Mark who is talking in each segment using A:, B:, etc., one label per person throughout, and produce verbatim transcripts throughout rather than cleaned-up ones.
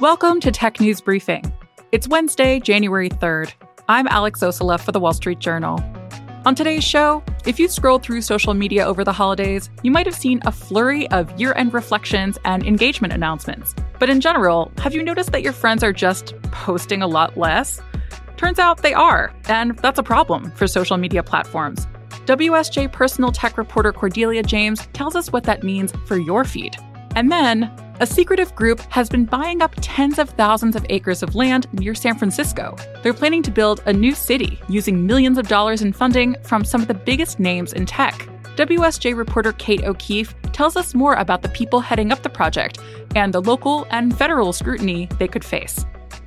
A: Welcome to Tech News Briefing. It's Wednesday, January third. I'm Alex Ossola for The Wall Street Journal. On today's show, if you scrolled through social media over the holidays, you might have seen a flurry of year-end reflections and engagement announcements. But in general, have you noticed that your friends are just posting a lot less? Turns out they are, and that's a problem for social media platforms. W S J personal tech reporter Cordelia James tells us what that means for your feed. And then, a secretive group has been buying up tens of thousands of acres of land near San Francisco. They're planning to build a new city using millions of dollars in funding from some of the biggest names in tech. W S J reporter Kate O'Keefe tells us more about the people heading up the project and the local and federal scrutiny they could face.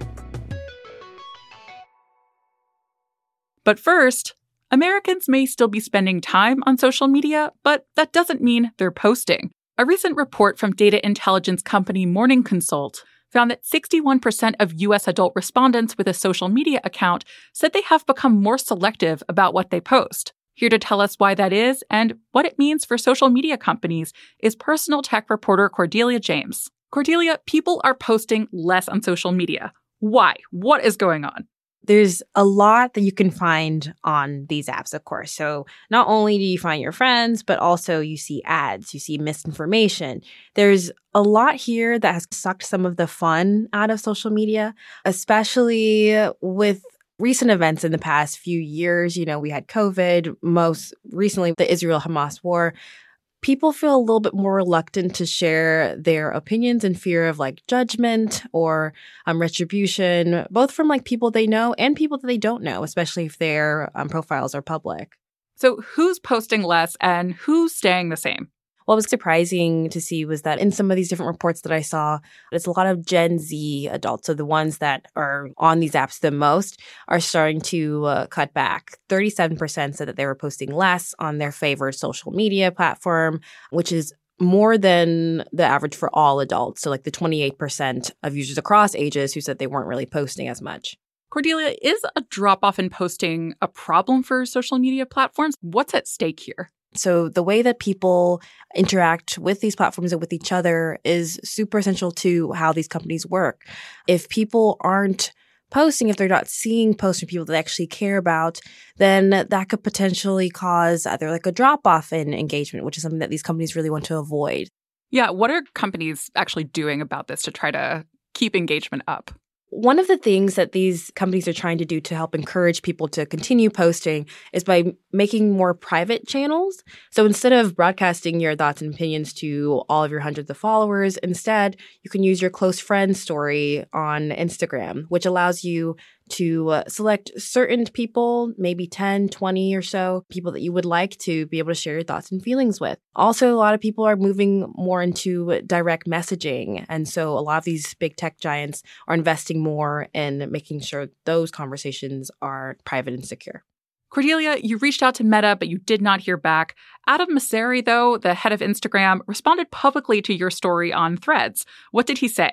A: But first, Americans may still be spending time on social media, but that doesn't mean they're posting. A recent report from data intelligence company Morning Consult found that sixty-one percent of U S adult respondents with a social media account said they have become more selective about what they post. Here to tell us why that is and what it means for social media companies is personal tech reporter Cordelia James. Cordelia, people are posting less on social media. Why? What is going on?
B: There's a lot that you can find on these apps, of course. So not only do you find your friends, but also you see ads, you see misinformation. There's a lot here that has sucked some of the fun out of social media, especially with recent events in the past few years. You know, we had COVID, most recently the Israel-Hamas war. People feel a little bit more reluctant to share their opinions in fear of like judgment or um, retribution, both from like people they know and people that they don't know, especially if their um, profiles are public.
A: So who's posting less and who's staying the same?
B: What was surprising to see was that in some of these different reports that I saw, it's a lot of Gen Z adults. So the ones that are on these apps the most are starting to uh, cut back. thirty-seven percent said that they were posting less on their favorite social media platform, which is more than the average for all adults. So like the twenty-eight percent of users across ages who said they weren't really posting as much.
A: Cordelia, is a drop-off in posting a problem for social media platforms? What's at stake here?
B: So the way that people interact with these platforms and with each other is super essential to how these companies work. If people aren't posting, if they're not seeing posts from people that they actually care about, then that could potentially cause either like a drop-off in engagement, which is something that these companies really want to avoid.
A: Yeah, what are companies actually doing about this to try to keep engagement up?
B: One of the things that these companies are trying to do to help encourage people to continue posting is by making more private channels. So instead of broadcasting your thoughts and opinions to all of your hundreds of followers, instead, you can use your close friends story on Instagram, which allows you to uh, select certain people, maybe ten, twenty or so people that you would like to be able to share your thoughts and feelings with. Also, a lot of people are moving more into direct messaging. And so a lot of these big tech giants are investing more in making sure those conversations are private and secure.
A: Cordelia, you reached out to Meta, but you did not hear back. Adam Mosseri, though, the head of Instagram, responded publicly to your story on Threads. What did he say?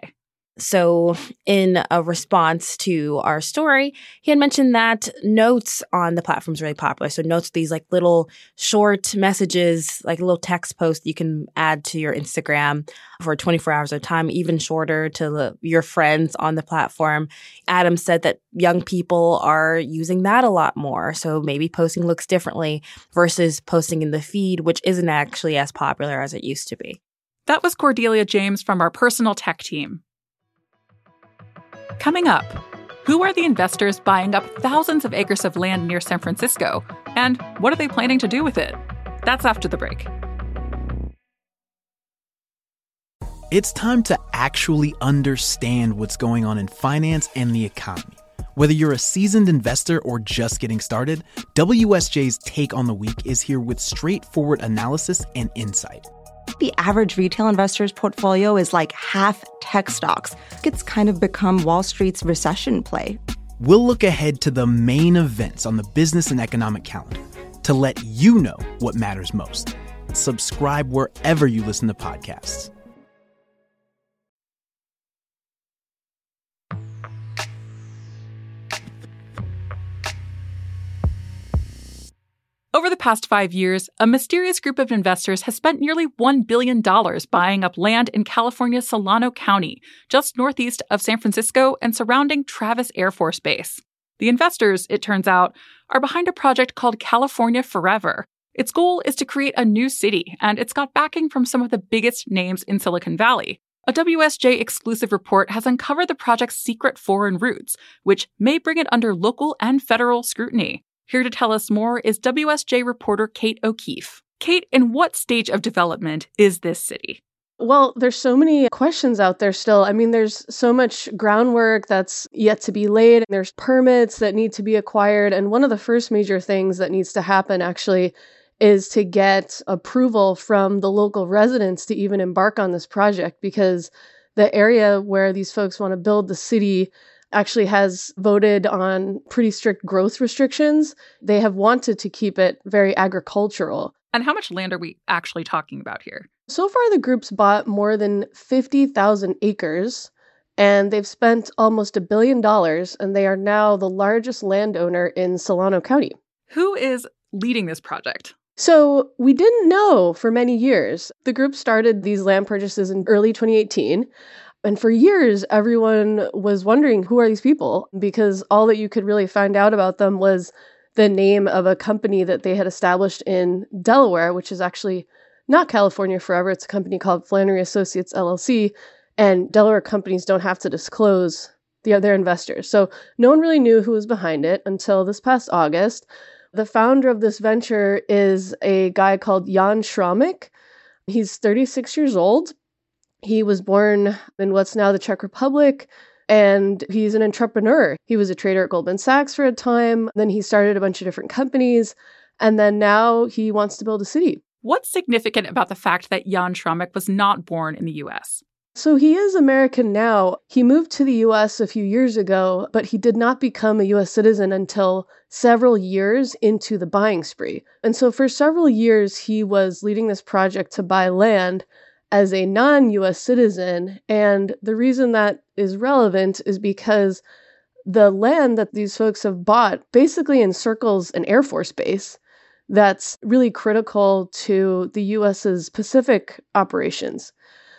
B: So in a response to our story, he had mentioned that notes on the platform is really popular. So notes, these like little short messages, like a little text post you can add to your Instagram for twenty-four hours at a time, even shorter to the, your friends on the platform. Adam said that young people are using that a lot more. So maybe posting looks differently versus posting in the feed, which isn't actually as popular as it used to be.
A: That was Cordelia James from our personal tech team. Coming up, who are the investors buying up thousands of acres of land near San Francisco? And what are they planning to do with it? That's after the break.
C: It's time to actually understand what's going on in finance and the economy. Whether you're a seasoned investor or just getting started, W S J's Take on the Week is here with straightforward analysis and insight.
D: The average retail investor's portfolio is like half tech stocks. It's kind of become Wall Street's recession play.
C: We'll look ahead to the main events on the business and economic calendar to let you know what matters most. Subscribe wherever you listen to podcasts.
A: Over the past five years, a mysterious group of investors has spent nearly one billion dollars buying up land in California's Solano County, just northeast of San Francisco and surrounding Travis Air Force Base. The investors, it turns out, are behind a project called California Forever. Its goal is to create a new city, and it's got backing from some of the biggest names in Silicon Valley. A W S J exclusive report has uncovered the project's secret foreign roots, which may bring it under local and federal scrutiny. Here to tell us more is W S J reporter Kate O'Keefe. Kate, in what stage of development is this city?
E: Well, there's so many questions out there still. I mean, there's so much groundwork that's yet to be laid. There's permits that need to be acquired. And one of the first major things that needs to happen, actually, is to get approval from the local residents to even embark on this project, because the area where these folks want to build the city actually has voted on pretty strict growth restrictions. They have wanted to keep it very agricultural.
A: And how much land are we actually talking about here?
E: So far, the group's bought more than fifty thousand acres, and they've spent almost a billion dollars, and they are now the largest landowner in Solano County.
A: Who is leading this project?
E: So we didn't know for many years. The group started these land purchases in early twenty eighteen. And for years, everyone was wondering, who are these people? Because all that you could really find out about them was the name of a company that they had established in Delaware, which is actually not California Forever. It's a company called Flannery Associates, L L C. And Delaware companies don't have to disclose the, their investors. So no one really knew who was behind it until this past August. The founder of this venture is a guy called Jan Schramik. He's thirty-six years old. He was born in what's now the Czech Republic, and he's an entrepreneur. He was a trader at Goldman Sachs for a time. Then he started a bunch of different companies, and then now he wants to build a city.
A: What's significant about the fact that Jan Schramik was not born in the U S?
E: So he is American now. He moved to the U S a few years ago, but he did not become a U S citizen until several years into the buying spree. And so for several years, he was leading this project to buy land as a non-U S citizen. And the reason that is relevant is because the land that these folks have bought basically encircles an Air Force base that's really critical to the U S's Pacific operations.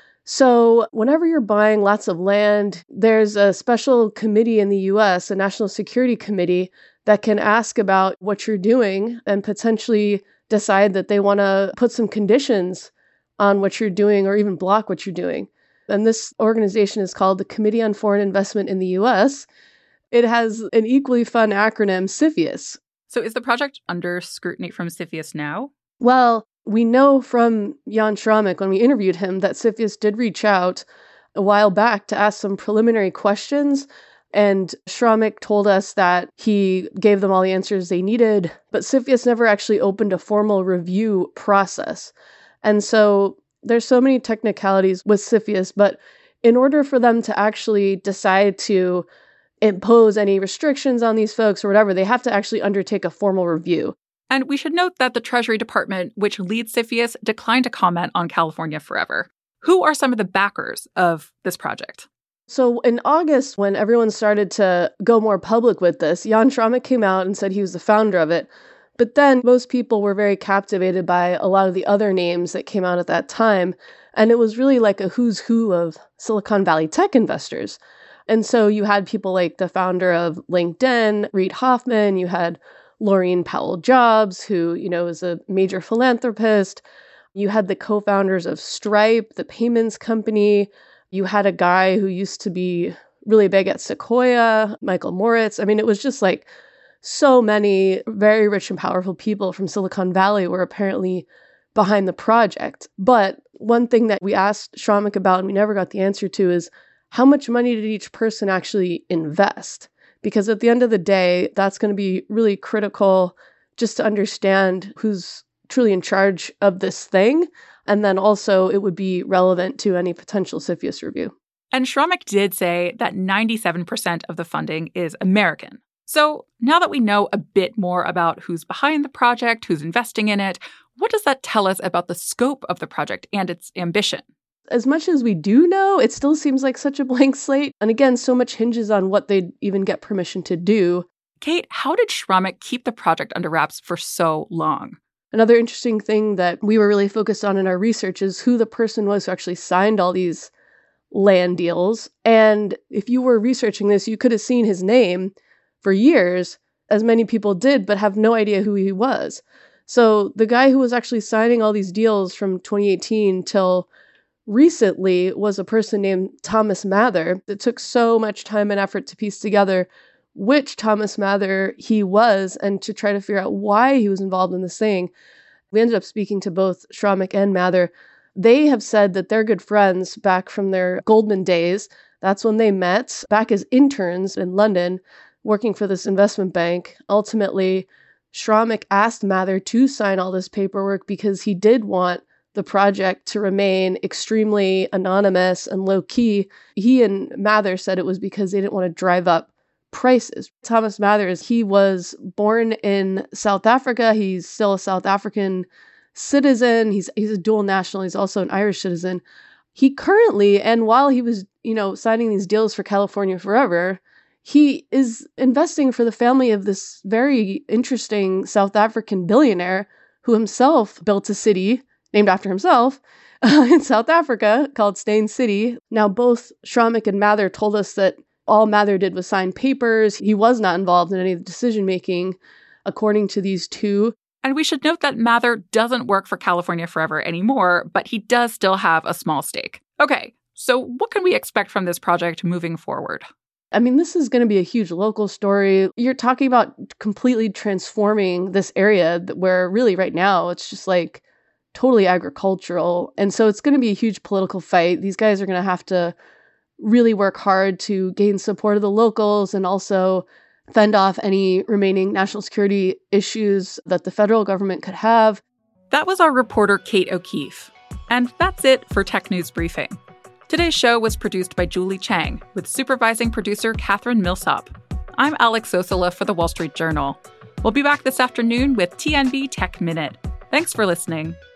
E: So whenever you're buying lots of land, there's a special committee in the U S, a National Security Committee, that can ask about what you're doing and potentially decide that they want to put some conditions on what you're doing or even block what you're doing. And this organization is called the Committee on Foreign Investment in the U S. It has an equally fun acronym, CFIUS.
A: So is the project under scrutiny from CFIUS now?
E: Well, we know from Jan Schramik, when we interviewed him, that CFIUS did reach out a while back to ask some preliminary questions. And Schramik told us that he gave them all the answers they needed, but CFIUS never actually opened a formal review process. And so there's so many technicalities with CFIUS, but in order for them to actually decide to impose any restrictions on these folks or whatever, they have to actually undertake a formal review.
A: And we should note that the Treasury Department, which leads CFIUS, declined to comment on California Forever. Who are some of the backers of this project?
E: So in August, when everyone started to go more public with this, Jan Schramik came out and said he was the founder of it. But then most people were very captivated by a lot of the other names that came out at that time. And it was really like a who's who of Silicon Valley tech investors. And so you had people like the founder of LinkedIn, Reid Hoffman. You had Laurene Powell Jobs, who, you know, is a major philanthropist. You had the co-founders of Stripe, the payments company. You had a guy who used to be really big at Sequoia, Michael Moritz. I mean, it was just like so many very rich and powerful people from Silicon Valley were apparently behind the project. But one thing that we asked Schramik about and we never got the answer to is, how much money did each person actually invest? Because at the end of the day, that's going to be really critical just to understand who's truly in charge of this thing. And then also it would be relevant to any potential CFIUS review.
A: And Schramik did say that ninety-seven percent of the funding is American. So now that we know a bit more about who's behind the project, who's investing in it, what does that tell us about the scope of the project and its ambition?
E: As much as we do know, it still seems like such a blank slate. And again, so much hinges on what they'd even get permission to do.
A: Kate, how did Shromick keep the project under wraps for so long?
E: Another interesting thing that we were really focused on in our research is who the person was who actually signed all these land deals. And if you were researching this, you could have seen his name for years, as many people did, but have no idea who he was. So the guy who was actually signing all these deals from twenty eighteen till recently was a person named Thomas Mather. It took so much time and effort to piece together which Thomas Mather he was and to try to figure out why he was involved in this thing. We ended up speaking to both Shromick and Mather. They have said that they're good friends back from their Goldman days. That's when they met back as interns in London, working for this investment bank. Ultimately, Shromick asked Mather to sign all this paperwork because he did want the project to remain extremely anonymous and low-key. He and Mather said it was because they didn't want to drive up prices. Thomas Mather, he was born in South Africa. He's still a South African citizen. He's he's a dual national. He's also an Irish citizen. He currently, and while he was, you know, signing these deals for California Forever, he is investing for the family of this very interesting South African billionaire who himself built a city named after himself uh, in South Africa called Stain City. Now, both Shromick and Mather told us that all Mather did was sign papers. He was not involved in any of the decision-making, according to these two.
A: And we should note that Mather doesn't work for California Forever anymore, but he does still have a small stake. Okay, so what can we expect from this project moving forward?
E: I mean, this is going to be a huge local story. You're talking about completely transforming this area where really right now it's just like totally agricultural. And so it's going to be a huge political fight. These guys are going to have to really work hard to gain support of the locals and also fend off any remaining national security issues that the federal government could have.
A: That was our reporter, Kate O'Keefe. And that's it for Tech News Briefing. Today's show was produced by Julie Chang, with supervising producer Catherine Millsop. I'm Alex Sosola for The Wall Street Journal. We'll be back this afternoon with T N B Tech Minute. Thanks for listening.